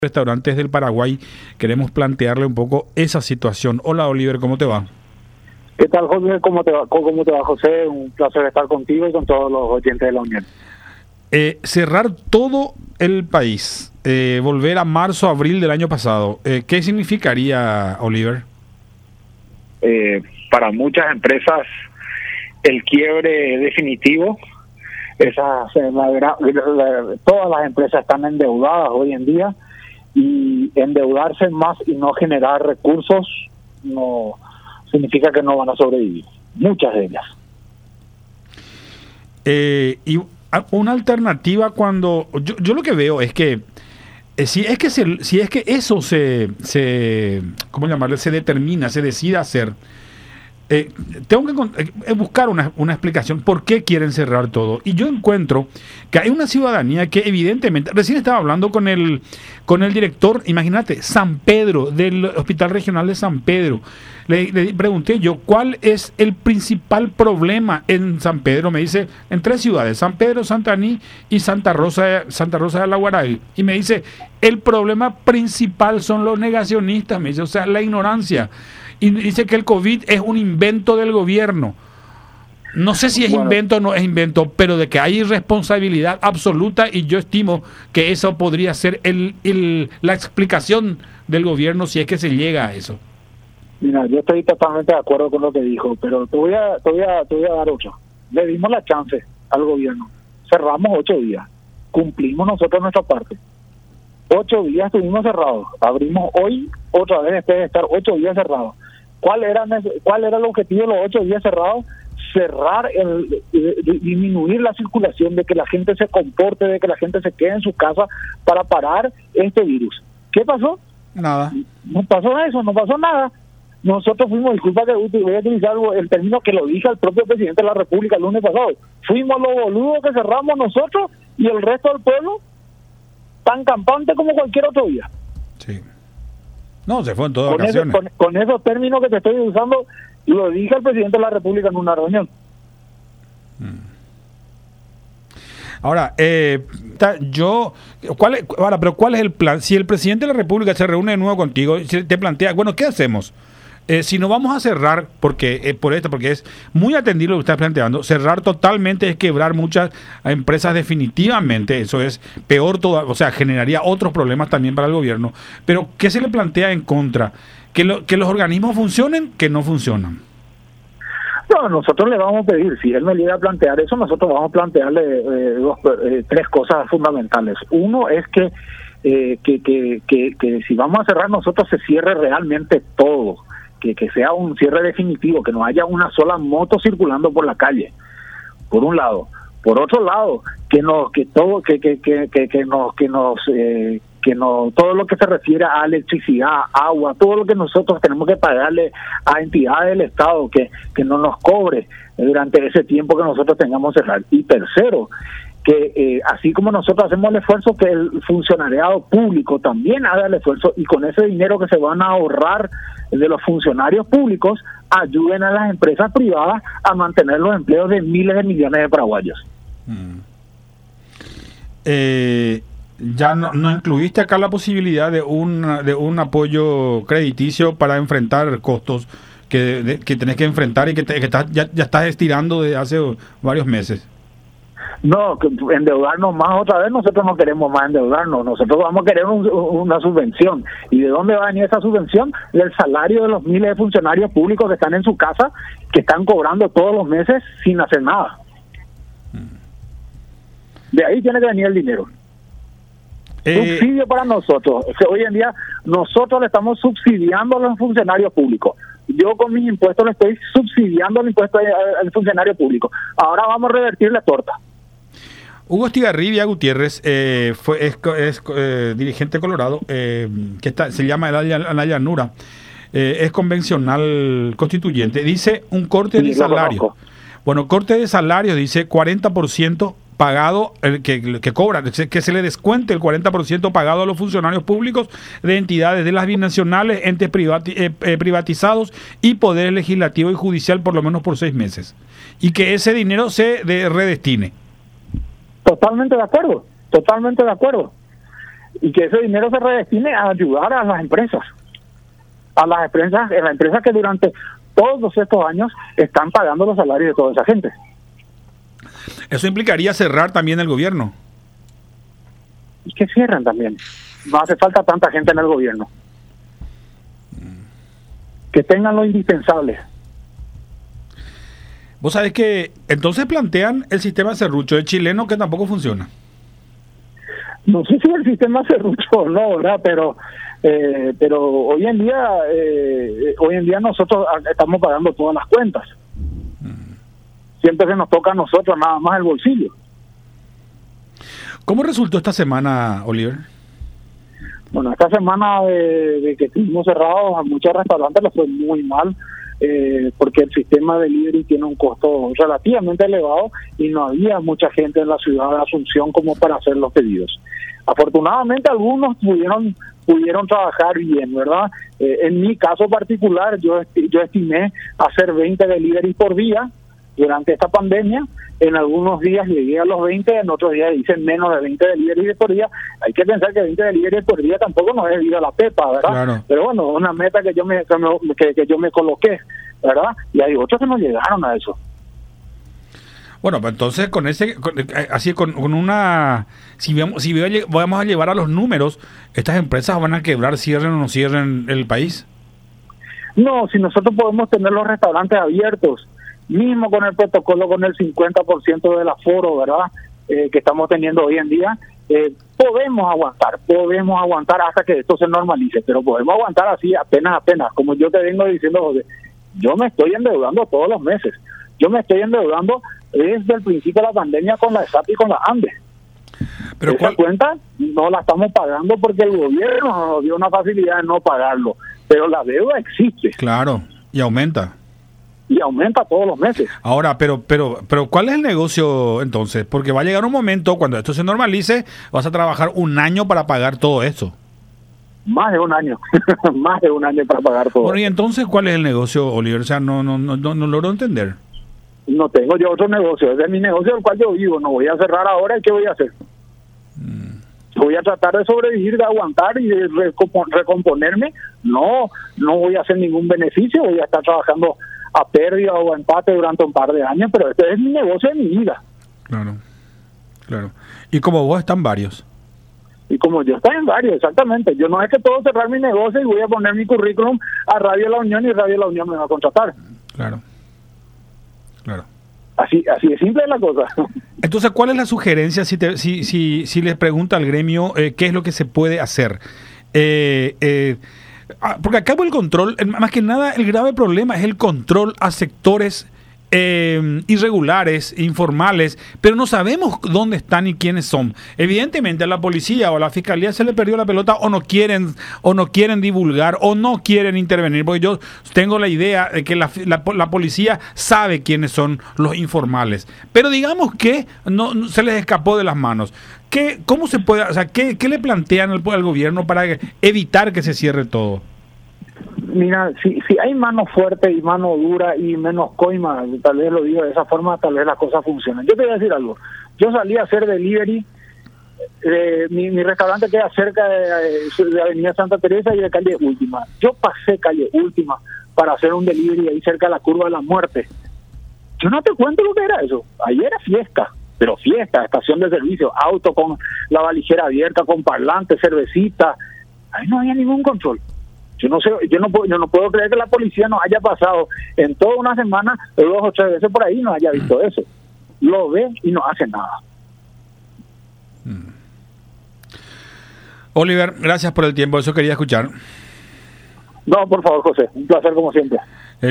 Restaurantes del Paraguay, queremos plantearle un poco esa situación. Hola Oliver, ¿cómo te va? ¿Qué tal, José? ¿Cómo te va, José? Un placer estar contigo y con todos los oyentes de la Unión. Cerrar todo el país, volver a marzo, abril del año pasado, ¿qué significaría, Oliver? Para muchas empresas, el quiebre definitivo. Todas las empresas están endeudadas hoy en día, y endeudarse más y no generar recursos no significa que no van a sobrevivir, muchas de ellas. Y una alternativa cuando yo lo que veo es que si es que eso se ¿cómo llamarle? Se determina, se decide hacer, tengo que buscar una explicación por qué quieren cerrar todo. Y yo encuentro que hay una ciudadanía que evidentemente, recién estaba hablando con el director, imagínate, San Pedro, del Hospital Regional de San Pedro. Le pregunté yo, ¿cuál es el principal problema en San Pedro? Me dice, en 3 ciudades, San Pedro, Santaní y Santa Rosa de la Guaraí. Y me dice, el problema principal son los negacionistas, me dice, o sea, la ignorancia. Y dice que el COVID es un invento del gobierno. No sé si es invento o no es invento, pero de que hay irresponsabilidad absoluta, y yo estimo que eso podría ser la explicación del gobierno si es que se llega a eso. Mira, yo estoy totalmente de acuerdo con lo que dijo, pero te voy a dar otra. Le dimos la chance al gobierno. Cerramos 8 días. Cumplimos nosotros nuestra parte. 8 días estuvimos cerrados. Abrimos hoy otra vez después de estar 8 días cerrados. ¿Cuál era el objetivo de los 8 días cerrados? Cerrar, disminuir la circulación, de que la gente se comporte, de que la gente se quede en su casa para parar este virus. ¿Qué pasó? Nada. No pasó eso, no pasó nada. Nosotros fuimos, disculpa que voy a utilizar el término que lo dije al propio presidente de la República el lunes pasado, fuimos los boludos que cerramos nosotros, y el resto del pueblo tan campante como cualquier otro día. Sí. No, se fue en todas ocasiones. Con esos términos que te estoy usando, lo dije al presidente de la República en una reunión. Ahora, pero ¿cuál es el plan? Si el presidente de la República se reúne de nuevo contigo, te plantea, bueno, ¿qué hacemos? Si no vamos a cerrar, porque es muy atendible lo que estás planteando, cerrar totalmente es quebrar muchas empresas definitivamente, eso es peor todo, o sea, generaría otros problemas también para el gobierno. Pero ¿qué se le plantea en contra? Que los organismos funcionen, que no funcionan. No, nosotros le vamos a pedir, si él me llega a plantear eso, nosotros vamos a plantearle 3 cosas fundamentales. Uno es que si vamos a cerrar nosotros, se cierre realmente todo. Que sea un cierre definitivo, que no haya una sola moto circulando por la calle, por un lado. Por otro lado, todo lo que se refiere a electricidad, agua, todo lo que nosotros tenemos que pagarle a entidades del Estado, que no nos cobre durante ese tiempo que nosotros tengamos cerrar. Y tercero, que así como nosotros hacemos el esfuerzo, que el funcionariado público también haga el esfuerzo, y con ese dinero que se van a ahorrar de los funcionarios públicos, ayuden a las empresas privadas a mantener los empleos de miles de millones de paraguayos. Ya no incluiste acá la posibilidad de un apoyo crediticio para enfrentar costos que tenés que enfrentar y que ya estás estirando desde hace varios meses. No, que endeudarnos más otra vez, nosotros no queremos más endeudarnos, nosotros vamos a querer una subvención. ¿Y de dónde va a venir esa subvención? Del salario de los miles de funcionarios públicos que están en su casa, que están cobrando todos los meses sin hacer nada. De ahí tiene que venir el dinero. Subsidio para nosotros. O sea, hoy en día nosotros le estamos subsidiando a los funcionarios públicos. Yo con mis impuestos le estoy subsidiando el impuesto al funcionario público. Ahora vamos a revertir la torta. Hugo Estigarribia Gutiérrez es dirigente colorado, se llama la llanura, es convencional constituyente. Dice un corte de salario. Bueno, corte de salario, dice 40% pagado, que cobra, que se le descuente el 40% pagado a los funcionarios públicos de entidades de las binacionales, entes privatizados y poder legislativo y judicial por lo menos por 6 meses. Y que ese dinero se redestine. Totalmente de acuerdo. y que ese dinero se redestine a ayudar a las empresas que durante todos estos años están pagando los salarios de toda esa gente. Eso implicaría cerrar también el gobierno. Y que cierren también. No hace falta tanta gente en el gobierno. Que tengan lo indispensable. Vos sabés que entonces plantean el sistema serrucho de chileno que tampoco funciona. No sé si el sistema serrucho o no, ¿verdad? Pero hoy en día nosotros estamos pagando todas las cuentas. Siempre se nos toca a nosotros nada más el bolsillo. ¿Cómo resultó esta semana, Oliver? Bueno, esta semana de que estuvimos cerrados, a muchos restaurantes les fue muy mal, porque el sistema de delivery tiene un costo relativamente elevado y no había mucha gente en la ciudad de Asunción como para hacer los pedidos. Afortunadamente algunos pudieron trabajar bien, ¿verdad? En mi caso particular, yo estimé hacer 20 deliveries por día durante esta pandemia. En algunos días llegué a los 20, en otros días hice menos de 20 deliveries por día. Hay que pensar que 20 deliveries por día tampoco nos es vida a la pepa, ¿verdad? Claro. Pero bueno, una meta que yo me coloqué, ¿verdad? Y hay otros que no llegaron a eso. Bueno, pues entonces con una, si vamos a llevar a los números, estas empresas van a quebrar, cierren o no cierren el país. No, si nosotros podemos tener los restaurantes abiertos, mismo con el protocolo, con el 50% del aforo, ¿verdad? Que estamos teniendo hoy en día, podemos aguantar hasta que esto se normalice, pero podemos aguantar así apenas, como yo te vengo diciendo, José, yo me estoy endeudando todos los meses, yo me estoy endeudando desde el principio de la pandemia con la ESAP y con la ANDE. Pero esa cuenta no la estamos pagando porque el gobierno nos dio una facilidad de no pagarlo, pero la deuda existe. Claro, y aumenta. Y aumenta todos los meses. Ahora, pero ¿cuál es el negocio entonces? Porque va a llegar un momento, cuando esto se normalice, vas a trabajar un año para pagar todo esto. Más de un año. Más de un año para pagar todo. Bueno, y entonces, ¿cuál es el negocio, Oliver? O sea, no logro entender. No tengo yo otro negocio. Ese es mi negocio del cual yo vivo. No voy a cerrar ahora. ¿Y qué voy a hacer? Voy a tratar de sobrevivir, de aguantar y de recomponerme. No voy a hacer ningún beneficio. Voy a estar trabajando a pérdida o a empate durante un par de años, pero este es mi negocio de mi vida. Claro. Y como vos están varios. Y como yo estoy en varios, exactamente. Yo no es que puedo cerrar mi negocio y voy a poner mi currículum a Radio La Unión y Radio La Unión me va a contratar. Claro. Así de simple es la cosa. Entonces, ¿cuál es la sugerencia si les pregunta al gremio qué es lo que se puede hacer? Porque acabo el control, más que nada el grave problema es el control a sectores irregulares, informales, pero no sabemos dónde están y quiénes son. Evidentemente a la policía o a la fiscalía se le perdió la pelota o no quieren divulgar o no quieren intervenir, porque yo tengo la idea de que la policía sabe quiénes son los informales, pero digamos que no se les escapó de las manos. ¿Cómo se puede, o sea, qué le plantean al gobierno para evitar que se cierre todo? Mira, si hay mano fuerte y mano dura y menos coima, tal vez lo digo de esa forma, tal vez las cosas funcionen. Yo te voy a decir algo. Yo salí a hacer delivery, mi restaurante queda cerca de Avenida Santa Teresa y de Calle Última. Yo pasé Calle Última para hacer un delivery ahí cerca de la Curva de la Muerte. Yo no te cuento lo que era eso. Ahí era fiesta, pero fiesta, estación de servicio, auto con la valijera abierta, con parlantes, cervecita. Ahí no había ningún control. Yo no puedo creer que la policía nos haya pasado en toda una semana 2 o 3 veces por ahí y no haya visto eso. Lo ve y no hace nada. Oliver, gracias por el tiempo, eso quería escuchar. No, por favor, José, un placer como siempre.